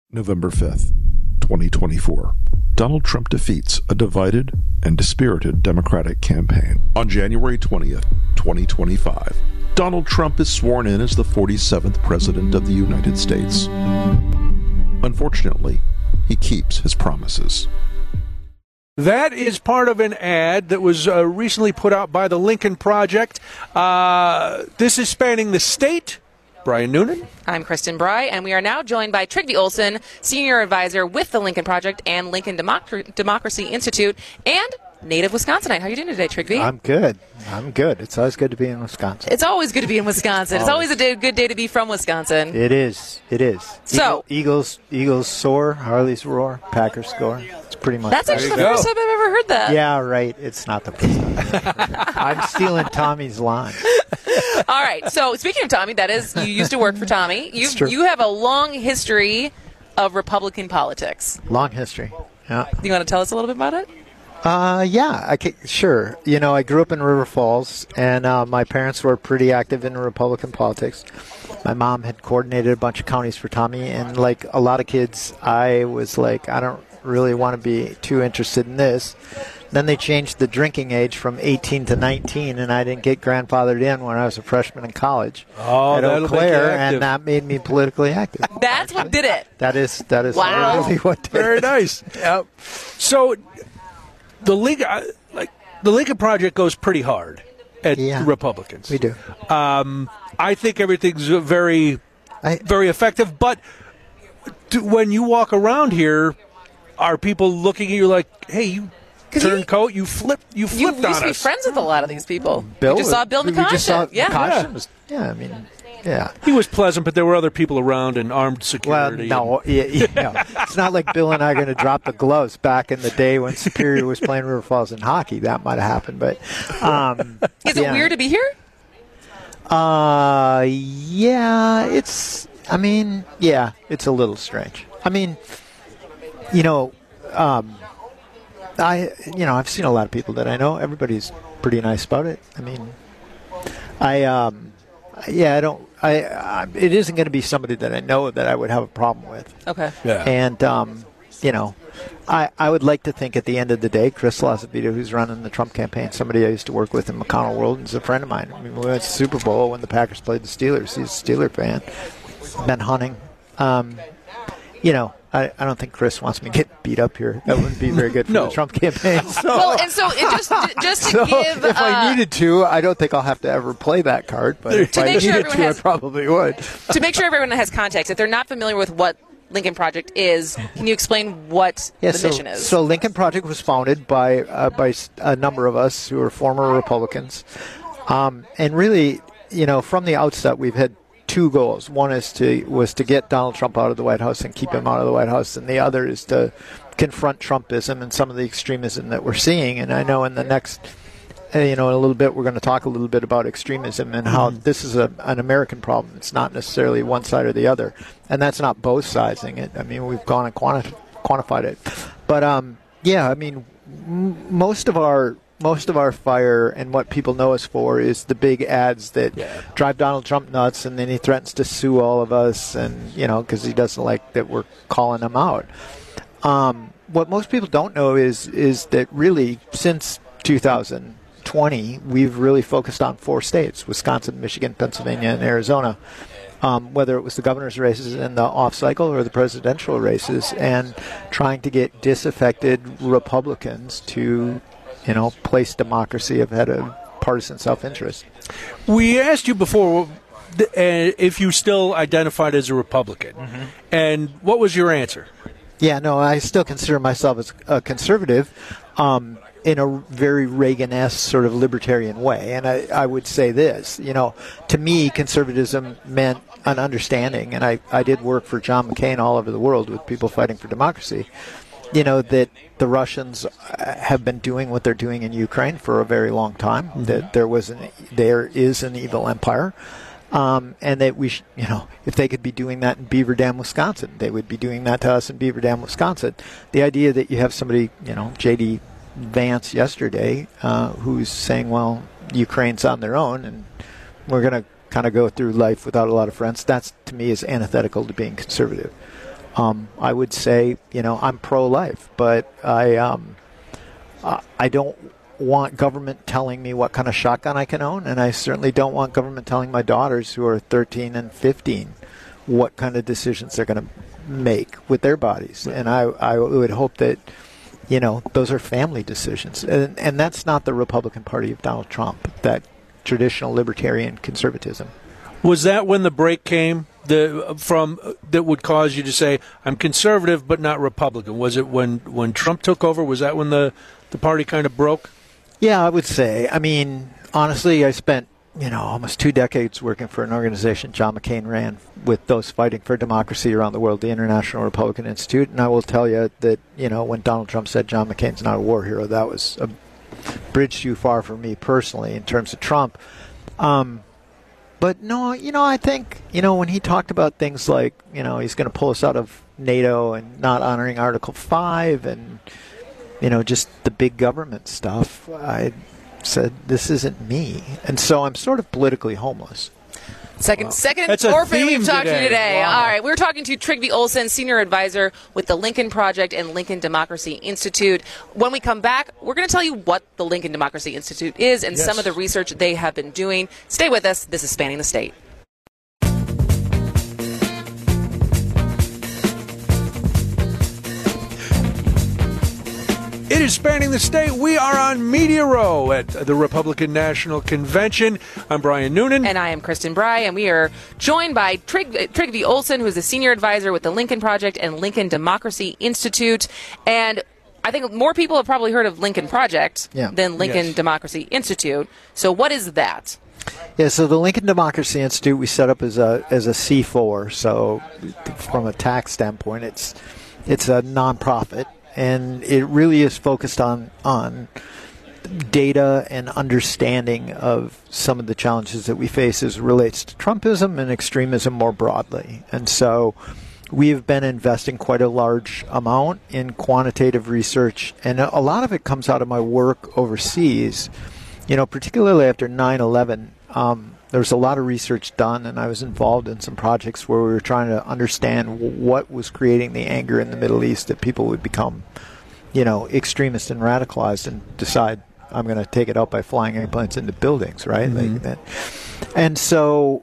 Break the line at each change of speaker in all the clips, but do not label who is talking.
November 5th, 2024. Donald Trump defeats a divided and dispirited Democratic campaign. On January 20th, 2025, Donald Trump is sworn in as the 47th President of the United States. Unfortunately, he keeps his promises.
That is part of an ad that was recently put out by the Lincoln Project. This is spanning the state. Brian Noonan.
I'm Kristen Bry, and we are now joined by Trygve Olsen, Senior Advisor with the Lincoln Project and Lincoln Democracy Institute, and native Wisconsinite. How are you doing today, Trygve?
I'm good. It's always good to be in Wisconsin.
It's always good to be in Wisconsin. It's always a good day to be from Wisconsin.
It is.
So
Eagles soar, Harleys roar, Packers score. It's pretty much.
That's actually the first time I've ever heard that.
Yeah, right. It's not the first time. I'm stealing Tommy's line.
All right. So speaking of Tommy, that is, you used to work for Tommy. You have a long history of Republican politics.
Long history. Yeah.
You want to tell us a little bit about it?
Sure. You know, I grew up in River Falls, and my parents were pretty active in Republican politics. My mom had coordinated a bunch of counties for Tommy, and like a lot of kids, I was like, I don't really want to be too interested in this. Then they changed the drinking age from 18 to 19, and I didn't get grandfathered in when I was a freshman in college at Eau Claire, and that made me politically active.
That's what did it.
That is
wow.
really what did
Very
it.
nice. So the Lincoln Project goes pretty hard at Republicans.
We do.
I think everything's very effective, but when you walk around here, are people looking at you like, hey, you turncoat, you flipped on us?
You used to be friends with a lot of these people.
Bill,
you just saw Bill McCoshen.
Yeah.
He was pleasant, but there were other people around and armed security.
Well, no. It's not like Bill and I are going to drop the gloves back in the day when Superior was playing River Falls in hockey. That might have happened, but
is it weird to be here?
It's a little strange. I mean, I've seen a lot of people that I know. Everybody's pretty nice about it. I mean, it isn't going to be somebody that I know that I would have a problem with.
Okay.
Yeah.
And, I would like to think at the end of the day, Chris Lozavito, who's running the Trump campaign, somebody I used to work with in McConnell World, is a friend of mine. I mean, we went to the Super Bowl when the Packers played the Steelers. He's a Steeler fan. Been hunting. I don't think Chris wants me to get beat up here. That wouldn't be very good for the Trump campaign.
Just to give...
if I needed to, I don't think I'll have to ever play that card, but if I needed to, I probably would.
To make sure everyone has context, if they're not familiar with what Lincoln Project is, can you explain what the mission is?
So Lincoln Project was founded by a number of us who are former Republicans. And really, from the outset, we've had two goals. One was to get Donald Trump out of the White House and keep him out of the White House, and the other is to confront Trumpism and some of the extremism that we're seeing. And I know in the next, in a little bit, we're going to talk a little bit about extremism and how this is an American problem. It's not necessarily one side or the other, and that's not both sidesing it. I mean, we've gone and quantified it, but most of our fire and what people know us for is the big ads that drive Donald Trump nuts, and then he threatens to sue all of us, and because he doesn't like that we're calling him out. What most people don't know is that really since 2020 we've really focused on 4 states: Wisconsin, Michigan, Pennsylvania, and Arizona. Whether it was the governor's races in the off cycle or the presidential races, and trying to get disaffected Republicans to place democracy ahead of partisan self-interest.
We asked you before if you still identified as a Republican, and what was your answer?
Yeah, no, I still consider myself as a conservative in a very Reagan-esque sort of libertarian way. And I would say this, to me, conservatism meant an understanding, and I did work for John McCain all over the world with people fighting for democracy, that the Russians have been doing what they're doing in Ukraine for a very long time, that there is an evil empire, and that we if they could be doing that in Beaver Dam, Wisconsin, they would be doing that to us in Beaver Dam, Wisconsin. The idea that you have somebody, J.D. Vance yesterday, who's saying, well, Ukraine's on their own and we're going to kind of go through life without a lot of friends, that's, to me, is antithetical to being conservative. I would say, I'm pro-life, but I don't want government telling me what kind of shotgun I can own, and I certainly don't want government telling my daughters who are 13 and 15 what kind of decisions they're going to make with their bodies. And I would hope that, those are family decisions. And that's not the Republican Party of Donald Trump, that traditional libertarian conservatism.
Was that when the break came that would cause you to say, I'm conservative but not Republican? Was it when Trump took over? Was that when the party kind of broke?
Yeah, I would say. I mean, honestly, I spent, almost 2 decades working for an organization John McCain ran with those fighting for democracy around the world, the International Republican Institute. And I will tell you that, when Donald Trump said John McCain's not a war hero, that was a bridge too far for me personally in terms of Trump. But no, I think, when he talked about things like, he's going to pull us out of NATO and not honoring Article 5 and, just the big government stuff, I said, this isn't me. And so I'm sort of politically homeless.
Second
That's a
orphan
theme
we've talked to today.
Wow.
All right, we're talking to Trygve Olsen, Senior Advisor with the Lincoln Project and Lincoln Democracy Institute. When we come back, we're going to tell you what the Lincoln Democracy Institute is and some of the research they have been doing. Stay with us. This is Spanning the State.
It is Spanning the State. We are on Media Row at the Republican National Convention. I'm Brian Noonan.
And I am Kristen Bry, and we are joined by Trygve Olsen, who is a Senior Advisor with the Lincoln Project and Lincoln Democracy Institute. And I think more people have probably heard of Lincoln Project than Lincoln Democracy Institute. So what is that?
Yeah, so the Lincoln Democracy Institute we set up as a C4. So from a tax standpoint, it's a nonprofit. And it really is focused on data and understanding of some of the challenges that we face as it relates to Trumpism and extremism more broadly. And so we have been investing quite a large amount in quantitative research, and a lot of it comes out of my work overseas. Particularly after 9/11, there was a lot of research done, and I was involved in some projects where we were trying to understand what was creating the anger in the Middle East that people would become, extremist and radicalized and decide, I'm going to take it out by flying airplanes into buildings, right?
Mm-hmm.
And so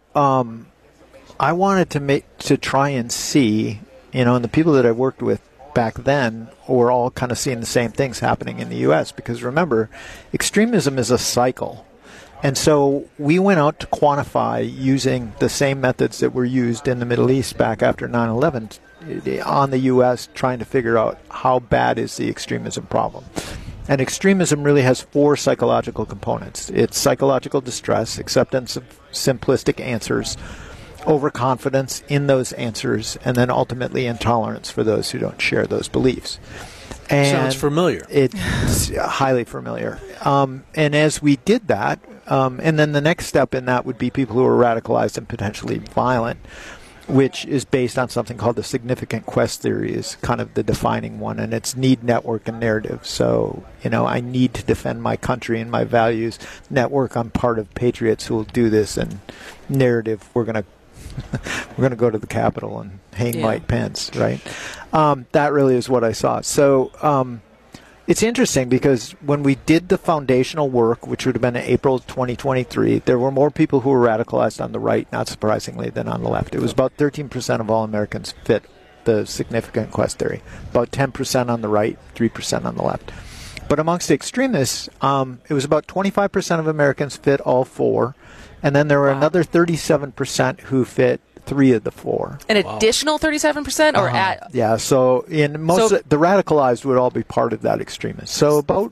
I wanted to try and see, and the people that I worked with back then were all kind of seeing the same things happening in the U.S. Because remember, extremism is a cycle. And so we went out to quantify using the same methods that were used in the Middle East back after 9/11 on the U.S., trying to figure out how bad is the extremism problem. And extremism really has 4 psychological components. It's psychological distress, acceptance of simplistic answers, overconfidence in those answers, and then ultimately intolerance for those who don't share those beliefs. And
sounds familiar.
It's highly familiar. And as we did that, and then the next step in that would be people who are radicalized and potentially violent, which is based on something called the significant quest theory, is kind of the defining one, and it's need, network, and narrative. So, I need to defend my country and my values. Network, I'm part of patriots who will do this, and narrative, we're going to go to the Capitol and hang Mike Pence, right? That really is what I saw. So it's interesting because when we did the foundational work, which would have been in April 2023, there were more people who were radicalized on the right, not surprisingly, than on the left. It was about 13% of all Americans fit the significant quest theory, about 10% on the right, 3% on the left. But amongst the extremists, it was about 25% of Americans fit all 4. And then there were another 37% who fit 3 of the 4.
An additional 37%? Or
Yeah, so in most the radicalized would all be part of that extremist. So about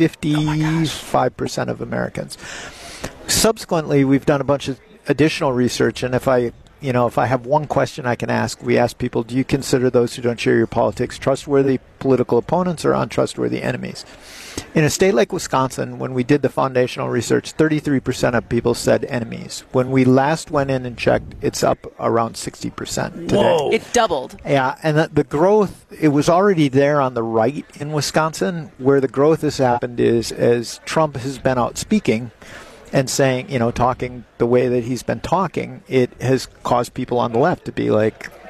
55% of Americans. Subsequently, we've done a bunch of additional research, and if I have one question I can ask, we ask people, do you consider those who don't share your politics trustworthy political opponents or untrustworthy enemies? In a state like Wisconsin, when we did the foundational research, 33% of people said enemies. When we last went in and checked, it's up around 60% today.
Whoa.
It doubled.
Yeah, and the growth, it was already there on the right in Wisconsin. Where the growth has happened is as Trump has been out speaking and saying, talking the way that he's been talking, it has caused people on the left to be like,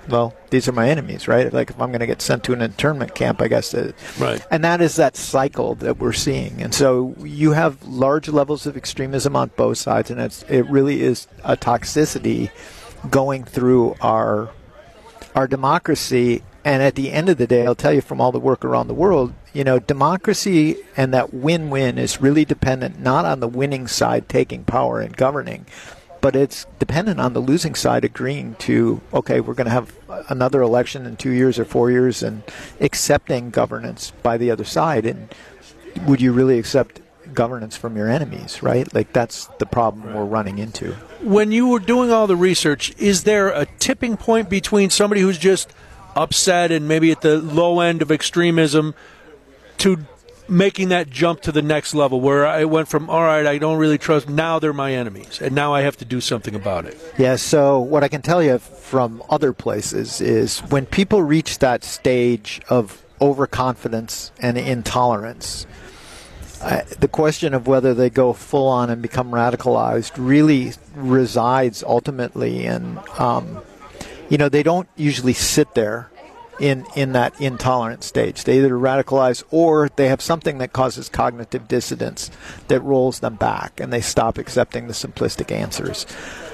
well, these are my enemies, right? Like if I'm going to get sent to an internment camp, I guess.
Right.
And that is that cycle that we're seeing. And so you have large levels of extremism on both sides, and it really is a toxicity going through our democracy. And at the end of the day, I'll tell you from all the work around the world, democracy and that win-win is really dependent not on the winning side taking power and governing, but it's dependent on the losing side agreeing to, okay, we're going to have another election in 2 years or 4 years and accepting governance by the other side. And would you really accept governance from your enemies, right? Like that's the problem we're running into.
When you were doing all the research, is there a tipping point between somebody who's just upset and maybe at the low end of extremism to making that jump to the next level where I went from, all right, I don't really trust, now they're my enemies, and now I have to do something about it?
Yeah, so what I can tell you from other places is when people reach that stage of overconfidence and intolerance, the question of whether they go full on and become radicalized really resides ultimately in, they don't usually sit there in that intolerant stage. They either radicalize or they have something that causes cognitive dissonance that rolls them back and they stop accepting the simplistic answers.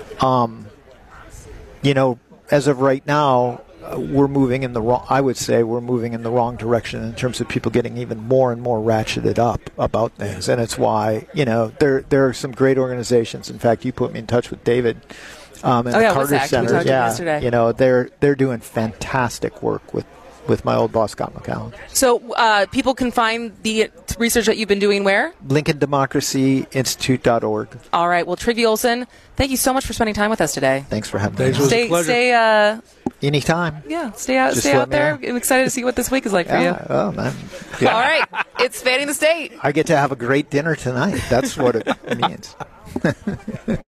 As of right now, we're moving in the wrong, I would say we're moving in the wrong direction in terms of people getting even more and more ratcheted up about things. And it's why, there are some great organizations. In fact, you put me in touch with David and the Carter Center.
We talked yesterday.
They're doing fantastic work with my old boss, Scott McCallum.
So people can find the research that you've been doing where?
LincolnDemocracyInstitute.org.
All right. Well, Trygve Olsen, thank you so much for spending time with us today.
Thanks for having me.
Stay
anytime.
Yeah, stay out there. I'm excited to see what this week is like for you.
Oh, man. Yeah.
All right. It's Fanning the State.
I get to have a great dinner tonight. That's what it means.